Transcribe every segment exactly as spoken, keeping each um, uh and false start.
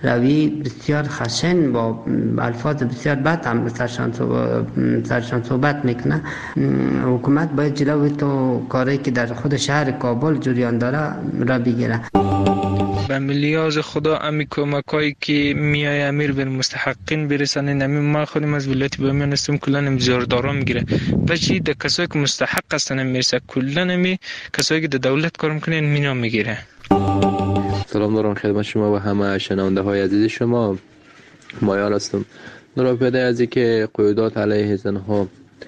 روی بسیار خشن با الفاظ بسیار بد هم سرشان سرشان صحبت میکنه. حکومت باید جلوی تو کاری که در خود شهر کابل جریان داره را بگیره. به ملیاز خدا امی کمکایی که میای امیر به مستحقین برسانه. نمی ما خودم از ولایت بامیان هستم، کلا امزاردارا میگیره بچی د کسایی که مستحق هستن میرسه، کلا نمی کسایی که د دولت کار میکنن مینا میگیره. سلام دارم خدمت شما و همه شنونده های عزیز شما. مایار هستم. نورا پیدا از که قیودات علیه زنها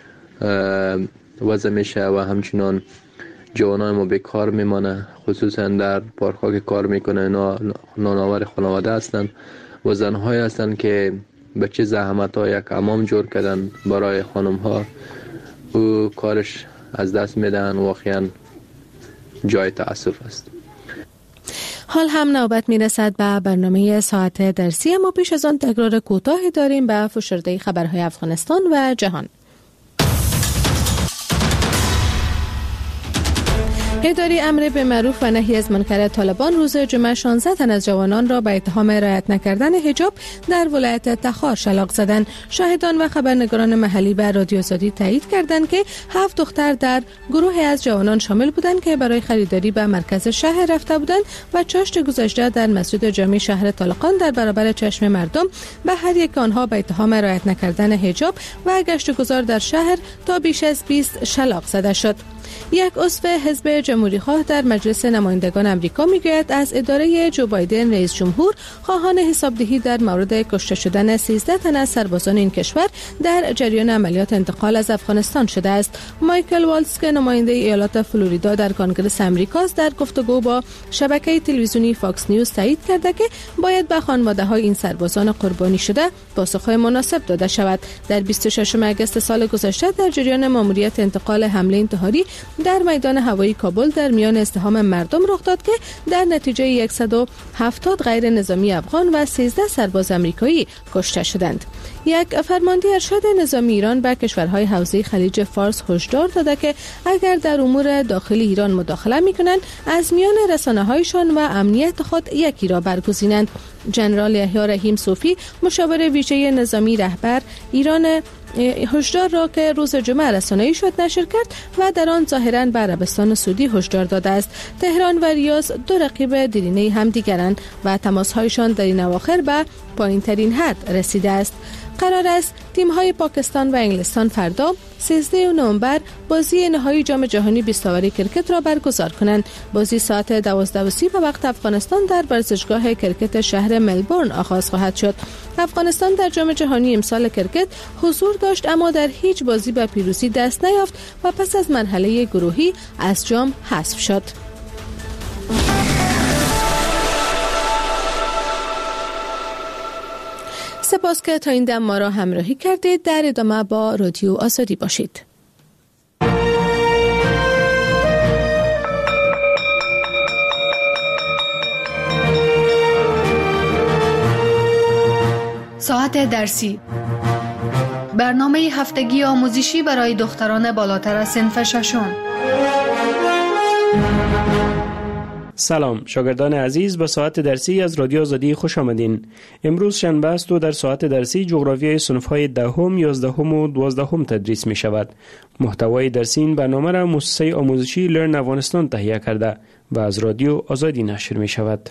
وضع میشه و همچنان جوانای ما بیکار میمانه، خصوصا در پارک ها که کار میکنه نانآور خانواده هستند و زنهایی هستند که به چه زحمت ها یک حمام جور کردن برای خانم ها و کارش از دست میدن. واقعا جای تأسف است. حال هم نوبت میرسد به برنامه ساعت درسی، اما پیش از آن تکرار کوتاهی داریم به فشرده خبرهای افغانستان و جهان. اداره امر به معروف و نهی از منکر طالبان روز جمعه شانزده تن از جوانان را به اتهام رعایت نکردن حجاب در ولایت تخار شلاق زدند. شاهدان و خبرنگاران محلی به رادیو آزادی تایید کردند که هفت دختر در گروه از جوانان شامل بودند که برای خریداری به مرکز شهر رفته بودند و چاشت گذشته در مسجد جامع شهر طالقان در برابر چشم مردم به هر یک آنها به اتهام رعایت نکردن حجاب و گشتگذار در شهر تا بیش از بیست شلاق زده شد. یک عضو حزب جمهوری‌خواه در مجلس نمایندگان آمریکا میگوید از اداره جو بایدن رئیس جمهور خواهان حسابدهی در مورد کشته شدن سیزده تن از سربازان این کشور در جریان عملیات انتقال از افغانستان شده است. مایکل والتز که نماینده ایالات فلوریدا در کنگره آمریکاست در گفتگو با شبکه تلویزیونی فاکس نیوز تایید کرده که باید به خانواده‌های این سربازان قربانی شده پاسخ‌های مناسب داده شود. در بیست و ششم آگوست سال گذشته در جریان ماموریت انتقال حمله انتحاری در میدان هوایی کابل در میان ازدحام مردم رخ داد که در نتیجه صد و هفتاد غیر نظامی افغان و سیزده سرباز آمریکایی کشته شدند. یک فرمانده ارشد نظامی ایران به کشورهای حوزه خلیج فارس هشدار داده که اگر در امور داخلی ایران مداخله میکنند از میان رسانه‌هایشان و امنیت خود یکی را برگزینند. جنرال یحیی رحیم صوفی مشاور ویژه نظامی رهبر ایران هشدار را که روز جمعه رسانه‌ای شد نشر کرد و در آن ظاهراً به عربستان سعودی هشدار داده است. تهران و ریاض دو رقیب دیرینه همدیگرند و تماس‌هایشان در این اواخر به پایین‌ترین حد رسیده است. قرار است تیم‌های پاکستان و انگلستان فردا سیزده نوامبر بازی نهایی جام جهانی بیست اوری کرکت را برگزار کنند. بازی ساعت دوازده و سی به وقت افغانستان در ورزشگاه کرکت شهر ملبورن آغاز خواهد شد. افغانستان در جام جهانی امسال کرکت حضور داشت اما در هیچ بازی به پیروزی دست نیافت و پس از مرحله گروهی از جام حذف شد. سپاس که تا این دم ما را همراهی کردید. در ادامه با رادیو آزادی باشید. ساعت درسی، برنامه هفتگی آموزشی برای دختران بالاتر از صنف ششم. سلام شاگردان عزیز، به ساعت درسی از رادیو آزادی خوش آمدین. امروز شنبه است و در ساعت درسی جغرافیای صنف‌های دهم، یازدهم و دوازدهم تدریس می شود. محتوای درسی این برنامه را مؤسسه آموزشی لرن افغانستان تهیه کرده و از رادیو آزادی نشر می شود.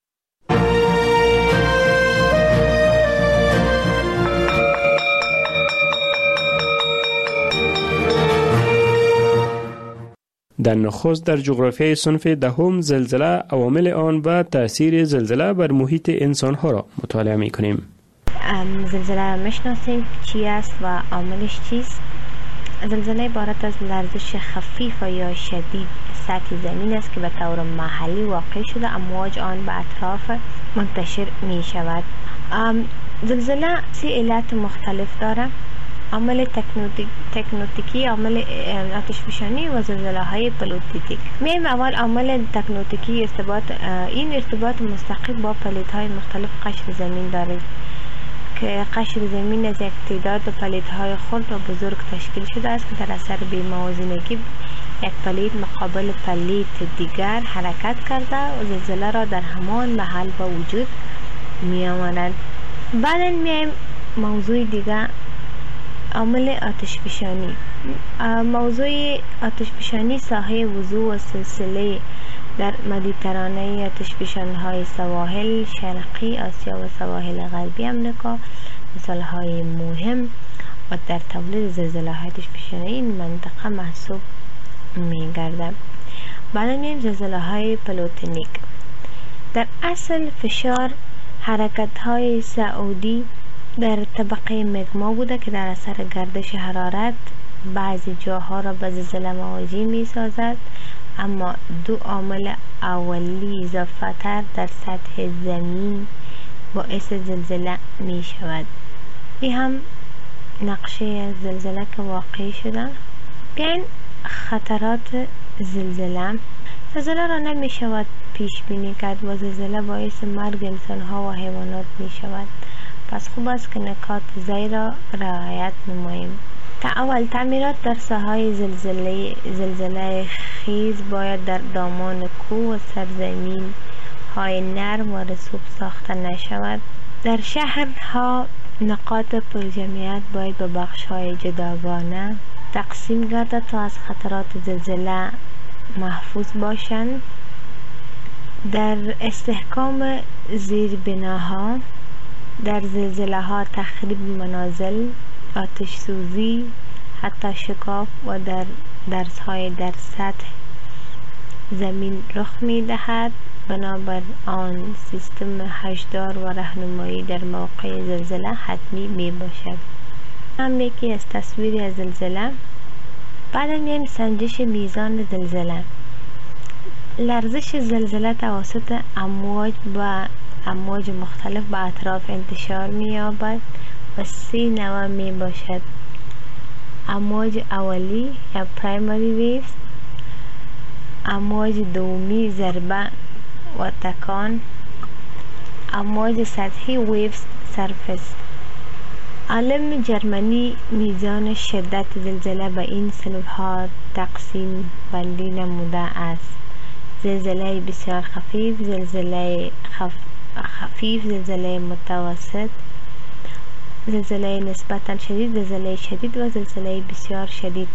در نخست در جغرافیای صنف دهم زلزله، عوامل آن و تأثیر زلزله بر محیط انسان‌ها را مطالعه می‌کنیم. زلزله میشناسیم چی است و عاملش چیست؟ زلزله عبارت از لرزش خفیف یا شدید سطح زمین است که به طور محلی واقع شده، امواج آن به اطراف منتشر می شود. زلزله سی علت مختلف داره: عامل تکنوتیکی، عامل آتشفشانی و زلزله های پلیتیک. میم اول عامل تکنوتیکی ارتباط این ارتباط مستقیم با پلیت های مختلف قشر زمین دارد که قشر زمین از یک تعداد پلیت های خرد و بزرگ تشکیل شده است که در اثر بی‌موازنگی یک پلیت مقابل پلیت دیگر حرکت کرده و زلزله را در همان محل با وجود می آمدند. بعدا میایم موضوع دیگه، عامل آتش فشانی. موضوع آتش فشانی ساحه وضوع و سلسله در مدیترانه آتش فشان‌های سواحل شرقی آسیا و سواحل غربی امریکا مثال‌های مهم و در تولید زلزله آتش فشانی این منطقه محسوب می گردد. بعد میایم زلزله های پلوتونیک. در اصل فشار حرکت های سعودی در طبقه مگما بوده که در اثر گردش حرارت بعضی جاها را به زلزله مواجه می سازد، اما دو عامل اولی اضافه تر در سطح زمین باعث زلزله می شود. این هم نقشه زلزله که واقع شده. بیاین خطرات زلزله. زلزله را نمی شود پیش بینی کرد و زلزله باعث مرگ انسان ها و حیوانات می شود. پس خوب است که نکات زیر را رعایت نماییم. تا اول تعمیرات در ساحه زلزله زلزله خیز باید در دامان کوه و سرزمین های نرم و رسوب ساخته نشود. در شهرها نقاط پرجمعیت باید به بخش های جداگانه تقسیم گردد تا از خطرات زلزله محفوظ باشند. در استحکام زیربناها، در زلزله ها تخریب منازل، آتش سوزی، حتی شکاف و در درس های در سطح زمین رخ می دهد. بنابر آن سیستم هشدار و راهنمایی در موقع زلزله حتمی می باشد. هم یکی از تصویری از زلزله. بعد میایم سنجش میزان زلزله. لرزش زلزله توسط امواج و امواج مختلف به اطراف انتشار می یابد و سه نوع می باشد: امواج اولی یا پرایمری ویوز، امواج دومی ضربه و تکان، امواج سطحی ویوز سرفس. عالم جرمنی میزان شدت زلزله به این صنف‌ها تقسیم بندی نموده است: زلزله بسیار خفیف، زلزله خف... خفیف، زلزله متوسط، زلزله نسبتاً شدید، زلزله شدید و زلزله بسیار شدید.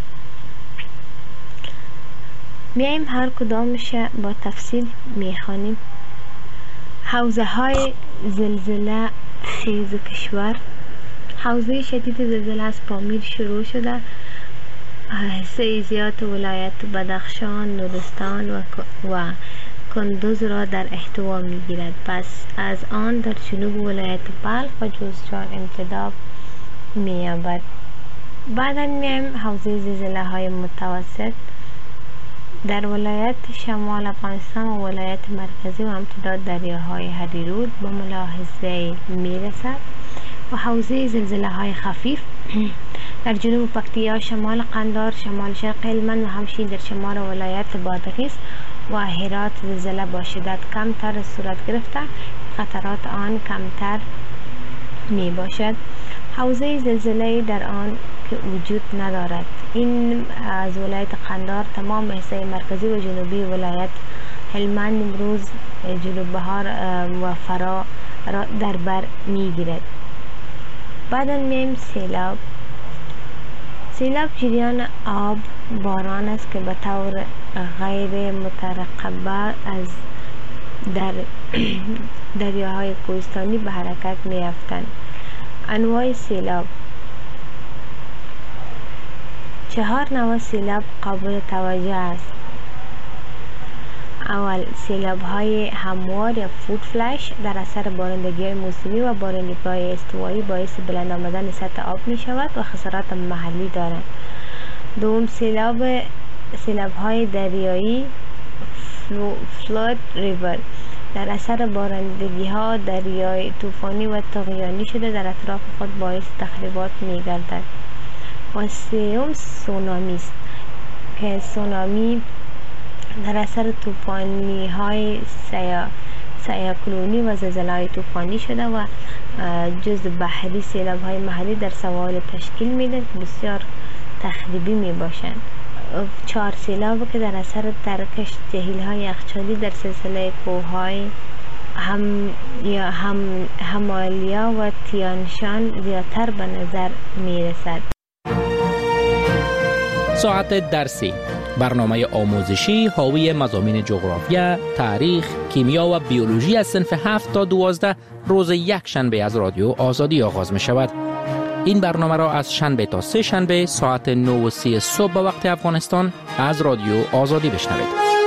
میایم هر کدامش با تفصیل میخوانیم. حوزه های زلزله خیز کشور. حوزه شدید زلزله از پامیر شروع شده، حصه زیاد ولایت بدخشان، نورستان و, و کندوز را در احتوا می گیرد. پس از آن در جنوب ولایت بلخ و جوزجان امتداد می یابد. بعدا میایم حوزه زلزله های متوسط. در ولایت شمال افغانستان و ولایت مرکزی و امتداد دریاهای هریرود به ملاحظه می رسد. و حوزه زلزله های خفیف در جنوب پکتیا، شمال قندهار، شمال شرق هلمند و همچنین در شمال ولایت بادغیس و هرات زلزله با شدت کمتر صورت گرفته، خطرات آن کمتر می باشد. حوزه زلزله در آن که وجود ندارد. این از ولایت قندهار تمام حصه مرکزی و جنوبی ولایت هلمند، امروز جنوب بهار و فرا را در بر می گیرد. بعدا میایم سیلاب. سیلاب جریان آب باران است که به طور غیر مترقبه از در دریاهای کوهستانی به حرکت می افتند. انواع سیلاب. چهار نوع سیلاب قابل توجه است. اول، سیلاب های هموار یا فود فلش در اثر بارندگی های موسمی و بارندگی های استوایی باعث بلند آمدن سطح آب می شود و خسارات محلی دارند. دوم، سیلاب سیلاب های دریایی فلود ریور در اثر بارندگی ها دریای طوفانی و طغیانی شده در اطراف خود باعث تخریبات می گردد. و سوم، سونامی است که سونامی در اثر طوفانی های سیا سیاکلونی و زلزله های طوفانی شده و جزء بحری سیلاب های محلی در سواحل تشکیل میده که بسیار تخریبی می باشند. چهار، سیلاب که در اثر ترکش جهیل های یخچالی در سلسله کوه های هم یا هم همالیا و تیانشان زیادتر به نظر می رسد. ساعت درسی، برنامه آموزشی حاوی مضامین جغرافیا، تاریخ، کیمیا و بیولوژی از صنف هفت تا دوازده روز یک شنبه از رادیو آزادی آغاز می شود. این برنامه را از شنبه تا سه شنبه ساعت نه و سی صبح به وقت افغانستان از رادیو آزادی بشنوید.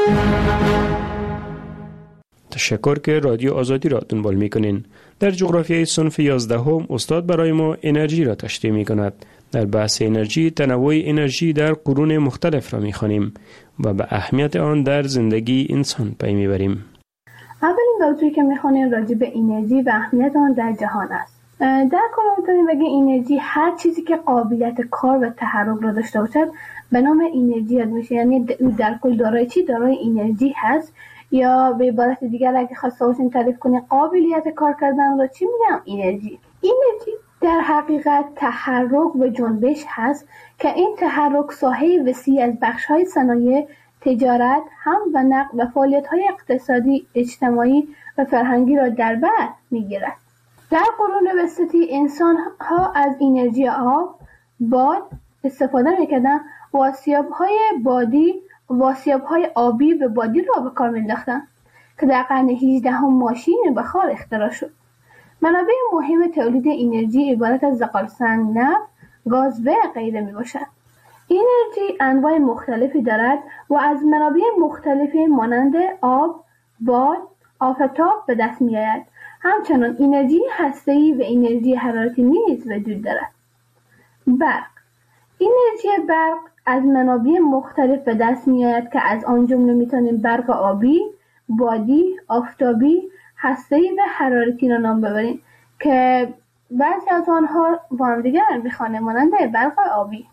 تشکر که رادیو آزادی را دنبال می کنین. در جغرافیای صنف یازده هم استاد برای ما انرژی را تشریح می کند. در بحث انرژی تنوع انرژی در قرون مختلف را می خوانیم و به اهمیت آن در زندگی انسان پی می بریم. اولین موضوعی که می خوانیم راجع به انرژی و اهمیت آن در جهان است. در کل میتونیم بگیم انرژی هر چیزی که قابلیت کار و تحرک را داشته باشد به نام انرژی یاد میشه. یعنی در کل دارای چی؟ دارای انرژی هست. یا به عبارت دیگر اگه خواسته باشیم تعریف کنیم قابلیت کار کردن را چی میگم؟ انرژی. انرژی در حقیقت تحرک و جنبش هست که این تحرک ساحه وسیع از بخش‌های صنایع، تجارت، هم و نقل و فعالیت‌های اقتصادی، اجتماعی و فرهنگی را در بر می‌گیرد. در قرون وسطی انسان‌ها از انرژی آب، باد استفاده می‌کردند و آسیاب‌های بادی و آسیاب‌های آبی و بادی را به کار می‌انداختند که در قرن هجدهم ماشین بخار اختراع شد. منابع مهم تولید انرژی عبارت از زغالسنگ، نفت، گاز و غیره میباشد. انرژی انواع مختلفی دارد و از منابع مختلفی مانند آب، باد، آفتاب به دست میآید. همچنان انرژی هسته‌ای و انرژی حرارتی نیز وجود دارد. برق. انرژی برق از منابع مختلف به دست میآید که از آن جمله میتونیم برق آبی، بادی، آفتابی، هسته‌ای و حرارتی را نام ببریم که بعضی از آنها با هم دیگر میخوانه مانند برق آبی.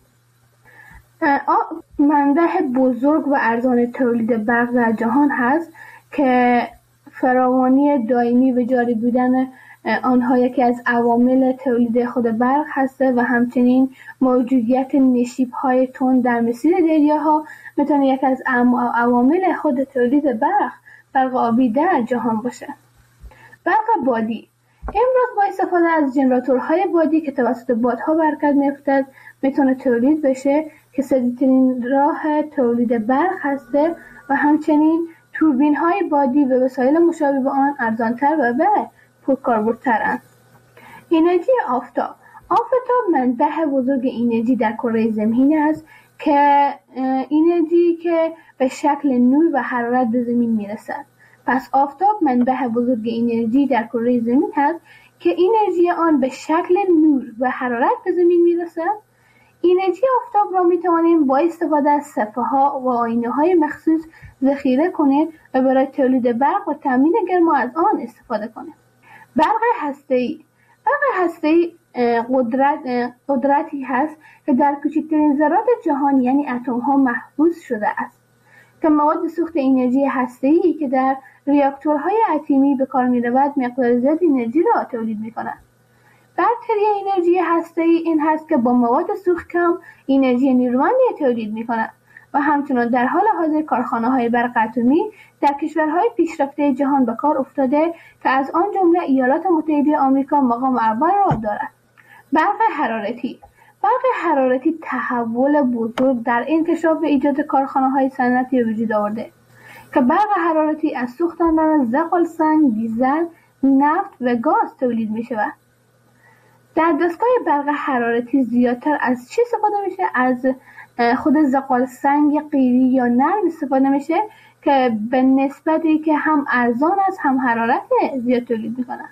منبع بزرگ و ارزان تولید برق در جهان هست که فراوانی دائمی و جاری بودن آنها یکی از عوامل تولید خود برق هسته و همچنین موجودیت نشیب‌های تند در مسیر دریاها میتونه یکی از عوامل خود تولید برق برق آبی در جهان باشه. برق بادی امروز با استفاده از ژنراتورهای بادی که توسط بادها به حرکت می‌افتد میتونه تولید بشه که سریع‌ترین راه تولید برق هسته و همچنین توربین‌های بادی و وسایل مشابه به آن ارزان‌تر و به پرکاربردترند. انرژی آفتاب آفتاب منبع بزرگ انرژی در کره زمین است که انرژی که به شکل نور و حرارت به زمین میرسد. پس آفتاب منبع بزرگ انرژی در کره زمین هست که انرژی آن به شکل نور و حرارت به زمین میرسد. انرژی آفتاب را میتوانیم با استفاده از صفحه‌ها و آینه‌های مخصوص ذخیره کنیم و برای تولید برق و تامین گرما از آن استفاده کنیم. برق هسته‌ای برق هسته‌ای قدرت قدرتی هست که در کوچکترین ذرات جهان یعنی اتم‌ها محفوظ شده است که مواد سوخت انرژی هسته‌ای که در ریاکتورهای اتمی به کار می‌رود مقدار زیاد انرژی را تولید می‌کند. برتری انرژی هسته‌ای این هست که با مواد سوخت کم انرژی نیرومندی تولید می‌کند و همچنین در حال حاضر کارخانه‌های برق اتمی در کشورهای پیشرفته جهان به کار افتاده که از آن جمله ایالات متحده آمریکا مقام اول را دارد. برق حرارتی برق حرارتی تحول بزرگ در انکشاف و ایجاد کارخانه‌های صنعتی وجود آورده که برق حرارتی از سوختن زغالسنگ، دیزل، نفت و گاز تولید می‌شود. در دستگاه برق حرارتی زیادتر از چی استفاده میشه؟ از خود زغالسنگ قیری یا نرم استفاده میشه که به نسبتی که هم ارزان است هم حرارت زیاد تولید میکنه.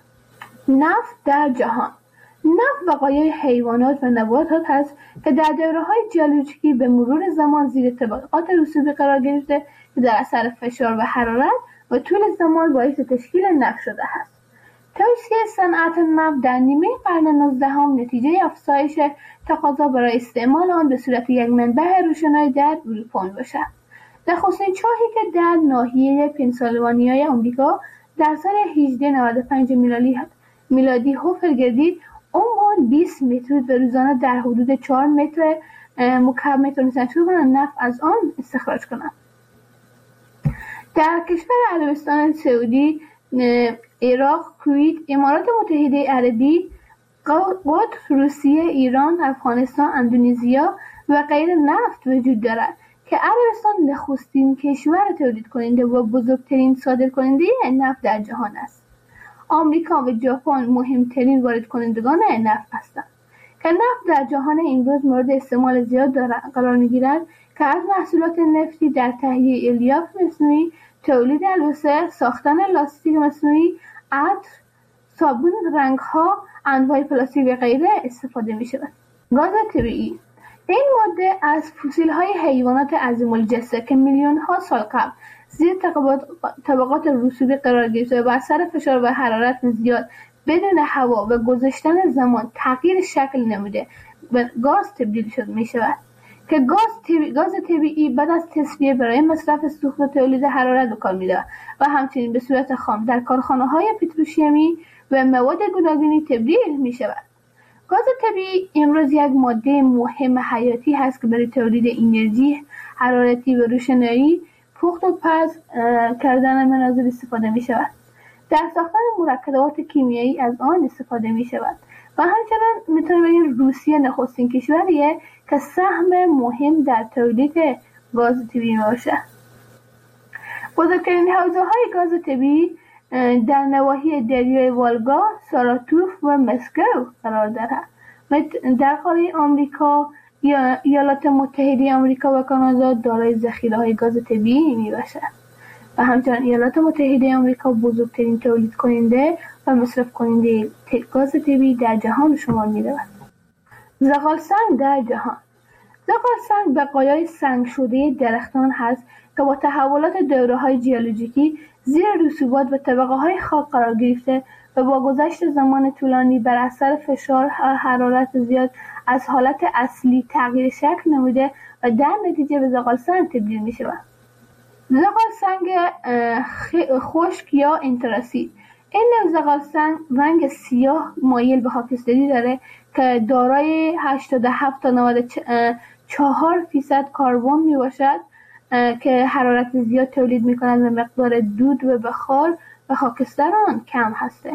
نفت در جهان نفت وقایع حیوانات و نباتات هست که در دوره‌های ژئولوژیکی به مرور زمان زیر طبقات رسوبی قرار گرفته که در اثر فشار و حرارت و طول زمان باعث تشکیل نفت شده است. توسعه صنعت نفت در نیمه قرن نوزدهم نتیجه افزایش تقاضا برای استعمال آن به صورت یک منبع روشنایی در اروپا میباشد. نخستین چاهی که در ناحیه پنسیلوانیای آمریکا در سال هجده نود و پنج میلادی میلادی حفر گردید، عمق بیست متر و روزانه در حدود چهار متر مکعب میتونستند شروع کنند نفت از آن استخراج کنند. در کشور عربستان سعودی عراق، کویت، امارات متحده عربی، قطر، روسیه، ایران، افغانستان، اندونزیا و غیره نفت وجود دارد که عربستان نخستین کشور تولید کننده و بزرگترین صادر کننده نفت در جهان است. آمریکا و ژاپن مهمترین وارد کنندگان نفت هستند که نفت در جهان امروز مورد استعمال زیاد قرار می‌گیرد که از محصولات نفتی در تهیه الیاف مصنوعی، تولید البسه، ساختن لاستیک مصنوعی، عطر، صابون، رنگ‌ها، انواع پلاستیک و غیره استفاده می‌شود. گاز طبیعی این ماده از فسیل‌های حیوانات عظیم الجثه که میلیون‌ها سال قبل زیر طبقات رسوبی قرار گرفته و بر اثر فشار و حرارت زیاد بدون هوا و گذشتن زمان تغییر شکل نموده به گاز تبدیل شد می‌شود که گاز طبیعی گاز طبیعی بعد از تصفیه برای مصرف سوخت و تولید حرارت به کار می‌رود و همچنین به صورت خام در کارخانه‌های پتروشیمی و مواد گوناگونی تبدیل می‌شود. گاز طبیعی امروز یک ماده مهم حیاتی هست که برای تولید انرژی حرارتی و روشنایی، پخت و پز کردن منازل استفاده می شود. در ساختن مرکبات کیمیایی از آن استفاده می شود و همچنین میتونیم بگیم روسیه نخستین کشوریه که سهم مهم در تولید گاز طبیعی باشد. بزرگترین حوزه‌های گاز طبیعی در نواحی دریای والگا، ساراتوف و مسکو قرار دارد. در قاره آمریکا یا ایالات متحده آمریکا و کانادا دارای ذخیره‌های گاز طبیعی میباشد و همچنین ایالات متحده آمریکا بزرگترین تولید کننده و مصرف کننده گاز طبیعی در جهان شمار می‌رود. زغال سنگ در جهان. زغال سنگ بقایای سنگ شده درختان هست که با تحولات دوره‌های ژئولوژیکی زیر رسوبات و طبقه‌های خاک قرار گرفته و با گذشت زمان طولانی بر اثر فشار و حرارت زیاد از حالت اصلی تغییر شکل نموده و در نتیجه به زغال سنگ تبدیل می‌شود. زغال سنگ خشک یا انتراسید. این نوع زغال سنگ رنگ سیاه مایل به خاکستری داره که دارای هشتاد و هفت تا نود و چهار فیصد کربن می باشد که حرارت زیاد تولید می کند و مقدار دود و بخار و خاکستر آن کم هسته.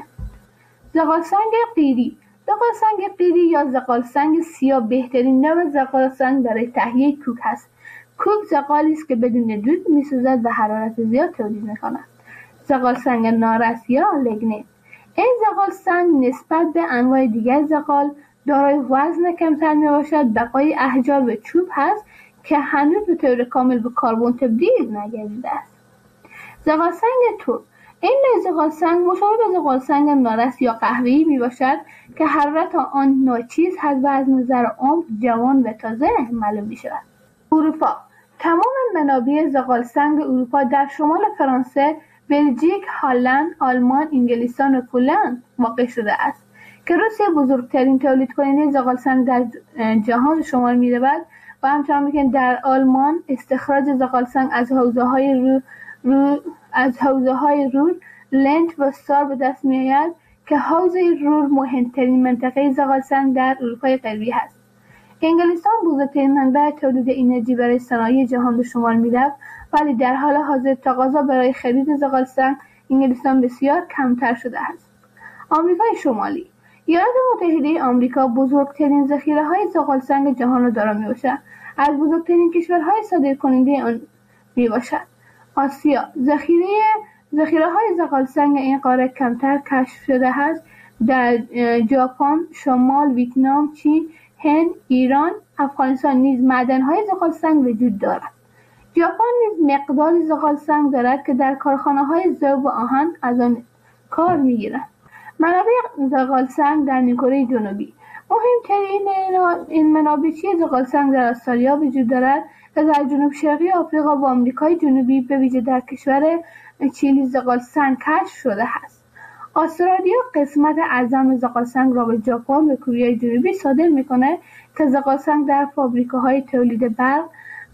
زغال سنگ قیری. زغال سنگ قیری یا زغال سنگ سیاه بهترین نوع زغال سنگ برای تهیه کوک هست. کوک زغالی است که بدون دود می سوزد و حرارت زیاد تولید می کند. زغال سنگ نارس یا لگنیت. این زغال سنگ نسبت به انواع دیگر زغال دارای وزن کمتر می باشد، بقای احجار و چوب هست که هنوز به طور کامل به کربن تبدیل نگردیده است. زغال سنگ تور. این نوع زغال سنگ مشابه به زغال سنگ نارس یا قهوه‌ای می باشد که حرارت آن ناچیز هست و از نظر عمر جوان و تازه معلوم می شود. اروپا. تمام منابع زغال سنگ اروپا در شمال فرانسه، بلژیک، هلند، آلمان، انگلستان و پولند واقع شده است که روسیه بزرگترین تولید کننده زغال سنگ در جهان شمار می رود و همچنان می‌کنه در آلمان استخراج زغال سنگ از حوزه‌های رو, رو از حوزه‌های رور، لنت و سار به دست می‌آید که حوزه رور مهمترین منطقه زغال سنگ در اروپای غربی است. انگلستان بزرگترین منبع تولید انرژی برای صنایع جهان به شمار می‌رفت، ولی در حال حاضر تقاضا برای خرید زغال سنگ انگلستان بسیار کمتر شده است. آمریکای شمالی. ایالات متحده آمریکا بزرگترین ذخیره‌های زغال سنگ جهان را دارا میباشد. از بزرگترین کشورهای صادر کننده آن میباشد. آسیا. ذخیره ذخیره‌های زغال سنگ این قاره کمتر کشف شده است. در ژاپن، شمال، ویتنام، چین، هند، ایران، افغانستان نیز معدن‌های زغال سنگ وجود دارد. ژاپن نیز مقداری زغال سنگ دارد که در کارخانه‌های ذوب و آهن از آن کار می‌گیرند. منابع زغال سنگ در نیمکره جنوبی. مهمترین این منابع زغال سنگ در استرالیا وجود دارد که در جنوب شرقی آفریقا و آمریکای جنوبی به ویژه در کشور چیلی زغال سنگ کشف شده است. استرالیا قسمت اعظم زغال سنگ را به ژاپن و کره جنوبی صادر می‌کند که زغال سنگ در فابریکه‌های تولید برق،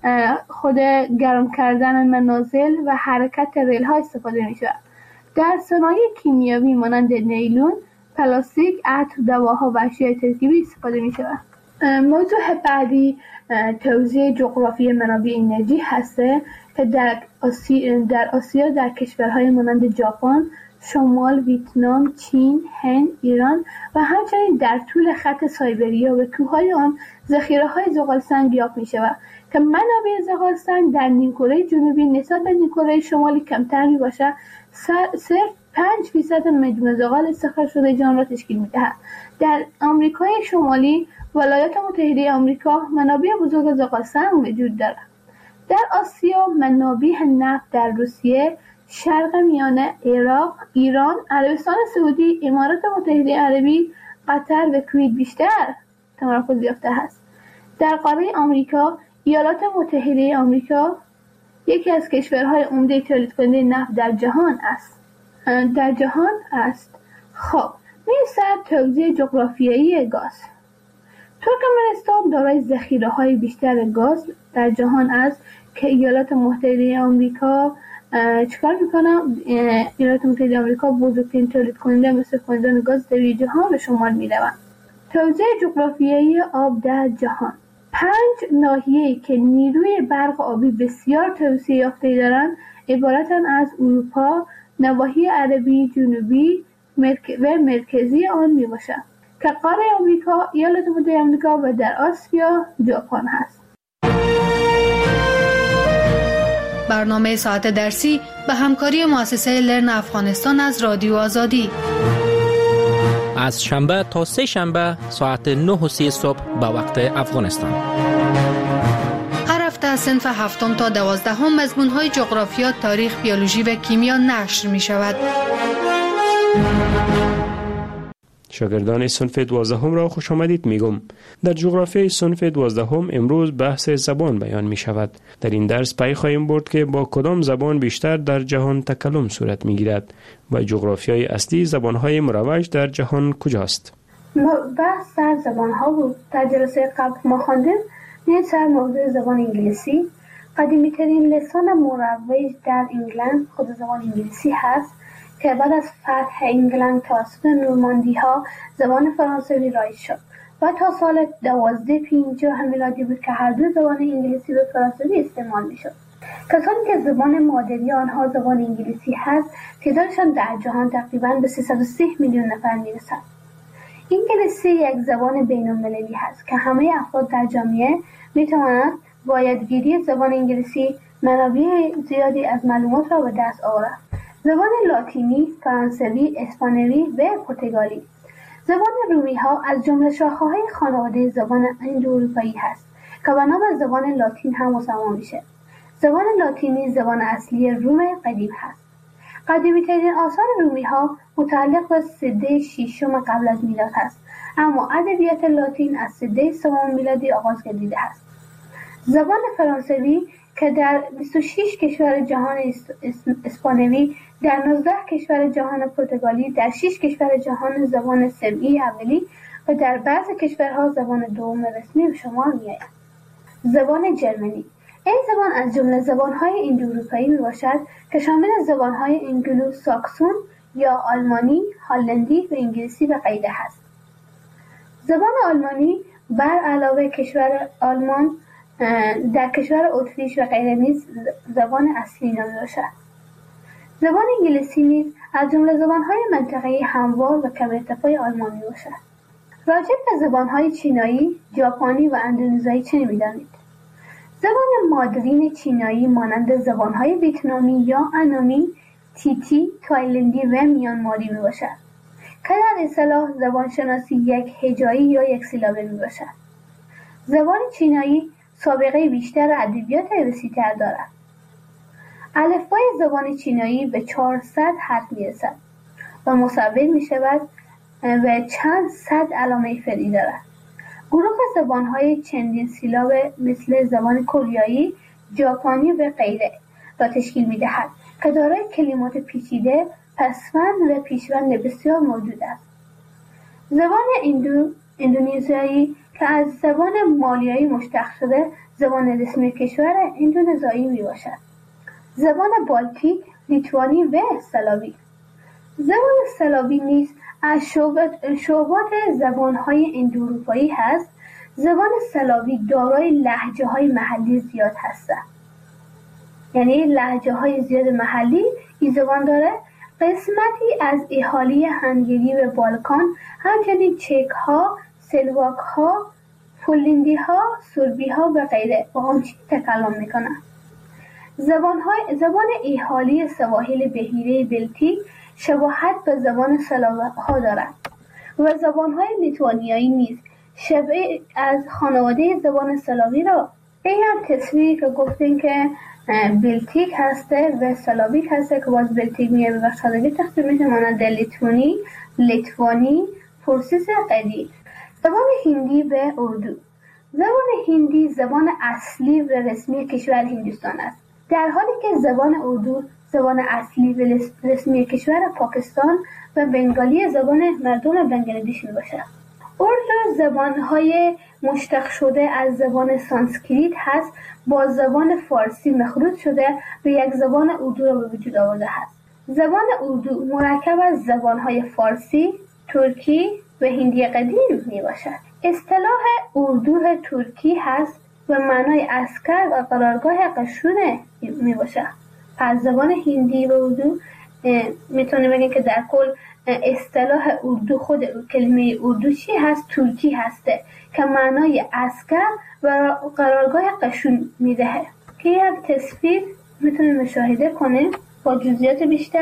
خود گرم کردن منازل و حرکت ریل‌ها استفاده می‌شود. در صنایع کیمیایی مانند نیلون، پلاستیک، عطر، دواها و اشیاء ترکیبی استفاده می‌شود. موضوع بعدی توزیع جغرافی منابع انرژی هست که در آسیا در آسیا در کشورهای مانند ژاپن، شمال، ویتنام، چین، هند، ایران و همچنین در طول خط سایبریا و کوههای آن ذخیره‌های زغالسنگ یافت می‌شود که منابع زغالسنگ در نیمکره جنوبی نسبت به نیمکره شمالی کمتر میباشد. صرف پنج فیصد مجموع زغال استخراج شده جهان را تشکیل می‌دهد. در آمریکای شمالی، ولایات متحده آمریکا منابع بزرگ زغالسنگ وجود دارد. در آسیا منابع نفت در روسیه، شرق میانه، عراق، ایران، عربستان سعودی، امارات متحده عربی، قطر و کویت بیشتر تمرکز یافته است. در قاره آمریکا، ایالات متحده آمریکا یکی از کشورهای عمده تولید کننده نفت در جهان است. در جهان است. خب، می‌رسد توزیع جغرافیایی گاز. ترکمنستان دارای ذخیره‌های بیشتر گاز در جهان است که ایالات متحده آمریکا چیکار میکنه؟ ایالات متحده آمریکا بزرگترین تولید کننده مثل کنندگان گاز در جهان به شمار میروند. توزیع جغرافیایی آب در جهان. پنج ناحیه‌ای که نیروی برق آبی بسیار توسعه یافته دارند عبارتند از اروپا، نواحی عربی جنوبی و مرکزی آن میباشند که قاره آمریکا، ایالات متحده آمریکا و در آسیا ژاپن هست. برنامه ساعت درسی به همکاری مؤسسه لرن افغانستان از رادیو آزادی. از شنبه تا سه شنبه ساعت نه و سی صبح به وقت افغانستان. هر هفته از صنف هفتم تا دوازدهم مضمون‌های جغرافیا، تاریخ، بیولوژی و کیمیا نشر می شود. شاگردان صنف دوازدهم را خوش آمدید میگم. در جغرافیای صنف دوازدهم امروز بحث زبان بیان می شود. در این درس پی خواهیم برد که با کدام زبان بیشتر در جهان تکلم صورت می گیرد و جغرافیای اصلی زبانهای مروج در جهان کجاست. بحث در زبانها بود. در جلسه قبل ما خواندیم این سر موضوع زبان انگلیسی. قدیمی ترین لسان مروج در انگلند خود زبان انگلیسی هست که بعد از فتح انگلند توسط نورماندی ها زبان فرانسوی رایج شد و تا سال دوازده پنجاه میلادی بود که هر دو زبان انگلیسی و فرانسوی استعمال می شد. کسانی که زبان مادری آنها زبان انگلیسی هست تعدادشان در جهان تقریباً به سیصد و سی میلیون نفر می رسد. انگلیسی یک زبان بین المللی هست که همه افراد در جامعه می توانند با یادگیری زبان انگلیسی منابع زیادی از معلومات را به دست آورند. زبان لاتینی، فرانسوی، اسپانیایی و پرتغالی. زبان رومی ها از جمله شاخه‌های خانواده زبان اندواروپایی هست که به نام زبان لاتین هم مسمى میشه. زبان لاتینی زبان اصلی روم قدیم هست. قدیمی ترین آثار رومی ها متعلق به سده ششم قبل از میلاد هست، اما ادبیات لاتین از سده سوم میلادی آغاز گردیده است. زبان فرانسوی که در بیست و شش کشور جهان اسپانیایی، در نوزده کشور جهان پرتغالی، در شش کشور جهان زبان سمعی اولی و در بعضی کشورها زبان دوم رسمی به شمار می‌آید. زبان جرمنی. این زبان از جمله زبان‌های اندواروپایی میباشد که شامل زبان‌های انگلو ساکسون یا آلمانی، هلندی و انگلیسی و غیره است. زبان آلمانی بر علاوه کشور آلمان در کشور اتریش و غیره نیز زبان اصلی نامیده باشد. زبان انگلیسی نیز از جمله زبان‌های منطقه‌ای هموار و کم ارتفاع آلمان میباشد. راجع به زبان‌های چینایی، ژاپنی و اندونزیایی چه می‌دانید؟ زبان مادرین چینایی مانند زبان‌های ویتنامی یا انامی، تیتی، تایلندی و میانماری میباشد که در اصطلاح زبان شناسی یک هجایی یا یک سیلابه میباشد. زبان چینایی سابقه بیشتر ادبیات وسیع‌تر دارد. الفبای زبان چینایی به چهارصد حرف میرسد و مصور میشود و چند صد علامه فرعی دارد. گروه زبان‌های چندین سیلاب مثل زبان کره، ژاپنی و غیره را تشکیل می‌دهد که دارای کلمات پیچیده، پسوند و پیشوند بسیار موجود است. زبان اندو اندونزیایی که از زبان مالیایی مشتق شده، زبان رسمی کشور اندونزیایی میباشد. زبان بالتیک، لیتوانی و سلاوی. زبان سلاوی نیز از شعبات زبان‌های اندواروپایی هست. زبان سلاوی دارای لهجه‌های محلی زیاد هستند. یعنی لهجه‌های زیاد محلی این زبان داره قسمتی از اهالی هنگری و بالکان همچنین چک ها، سلواک ها، پولندی ها، سربی ها و غیره با آنچه تکلم میکنند. زبان های زبان اهالی سواحل بحیره بلتیک شباهت به زبان سلاوک ها دارد و زبان های لیتوانیایی نیز شبیه از خانواده زبان سلاوی را این هم تصویری که گفتیم که بلتیک هسته و سلاویک هسته که باز بلتیک میگه به بخشادگی تقسیم میشه مانند لیتوانی، لیتوانی، پرسیس قدیم. زبان هندی و اردو. زبان هندی زبان اصلی و رسمی کشور هندوستان است، در حالی که زبان اردو زبان اصلی و رسمی کشور پاکستان و بنگالی زبان مردم بنگلادش میباشد. اردو زبانهای مشتق شده از زبان سانسکریت هست، با زبان فارسی مخلوط شده و یک زبان اردو را به وجود آورده است. زبان اردو مرکب از زبانهای فارسی، ترکی و هندی قدیم می باشد. اصطلاح اردو ترکی هست و معنای عسکر و قرارگاه قشون می باشد. پس زبان هندی و اردو میتونه بگیم که در کل اصطلاح اردو، خود کلمه اردو چی هست؟ ترکی هسته که معنای عسکر و قرارگاه قشون میدهه که یک تصویر میتونیم مشاهده کنیم با جزئیات بیشتر.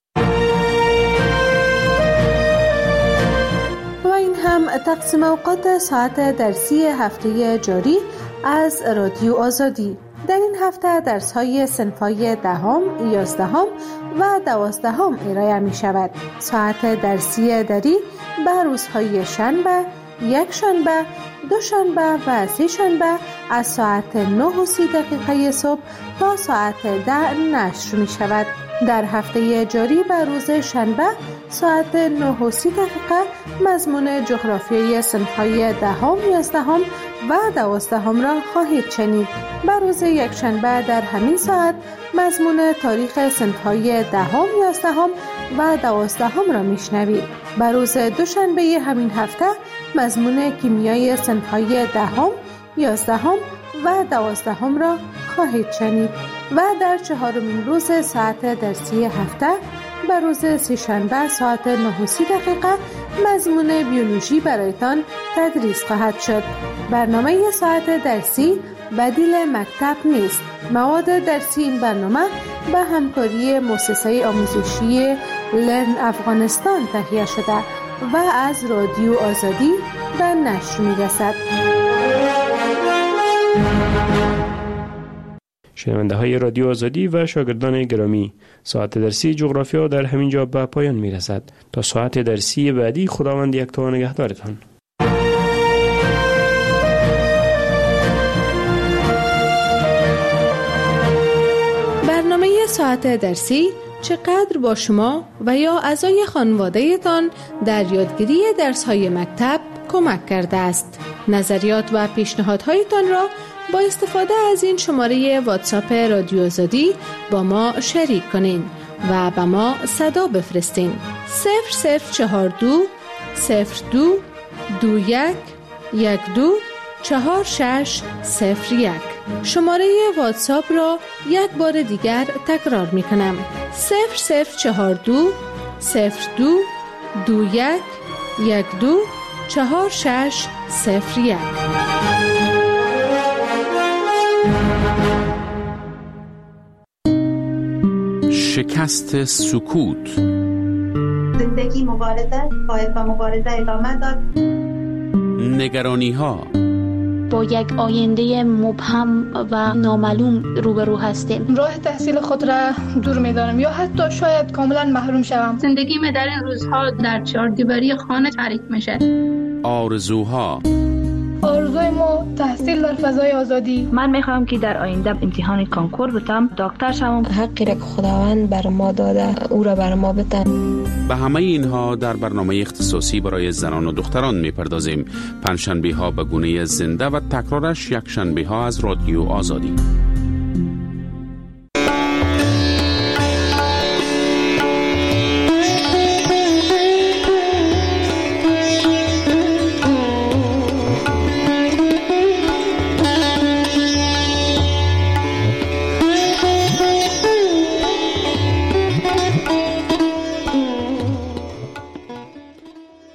و این هم تقسیم اوقات ساعت درسی هفته جاری از رادیو آزادی. در این هفته درس‌های صنف‌های دهم، یازدهم و دوازدهم ارائه می شود. ساعت درسی دری به روزهای شنبه، یک شنبه، دو شنبه و سه شنبه از ساعت نه و سی دقیقه صبح تا ساعت ده نشر می شود. در هفته جاری به روز شنبه ساعت نه و سی دقیقه مضمون جغرافیای صنف‌های دهم، یازدهم و دوازدهم را خواهید شنید. به روز یک شنبه در همین ساعت مضمون تاریخ صنف‌های دهم، یازدهم و دوازدهم را میشنوید. به روز دوشنبه همین هفته مضمون کیمیای صنف‌های دهم، یازدهم و دوازدهم را خواهید شنید و در چهارمین روز ساعت درسی هفته به روز سه‌شنبه ساعت نه و سی دقیقه مضمون بیولوژی برایتان تدریس خواهد شد. برنامه ساعت درسی بدیل مکتب نیست. مواد درسی این برنامه به همکاری مؤسسه آموزشی لرن افغانستان تهیه شده و از رادیو آزادی به نشر می‌رسد. شنونده های رادیو آزادی و شاگردان گرامی، ساعت درسی جغرافیا در همین جا به پایان می رسد. تا ساعت درسی بعدی خداوند یکتا و نگهدارتان. برنامه ساعت درسی چقدر با شما و یا اعضای خانواده تان در یادگیری درس‌های مکتب کمک کرده است؟ نظریات و پیشنهادهایتان را با استفاده از این شماره واتساپ رادیو آزادی با ما شریک کنین و با ما صدا بفرستین. صفر صفر چهار دو صفر دو دو یک یک دو چهار شش صفر یک. شماره واتساپ را یک بار دیگر تکرار می کنم. صفر صفر چهار دو صفر دو دو یک یک دو چهار شش صفر یک. شکست سکوت. زندگی مبارزه، باید با مبارزه ادامه داد. نگرانی ها. با یک آینده مبهم و نامعلوم روبرو هستیم. راه تحصیل خود را دور می‌دانم یا حتی شاید کاملا محروم شوم. زندگی من در این روزها در چهار دیواری خانه تعریف میشه. آرزوها. آرزوی ما تحصیل در فضای آزادی. من میخوام که در آینده امتحان کانکور بتم، دکتر شوم. حقی را که خداوند بر ما داده او را بر ما بده. به همه اینها در برنامه اختصاصی برای زنان و دختران میپردازیم. پنجشنبه ها به گونه زنده و تکرارش یک شنبه ها از رادیو آزادی.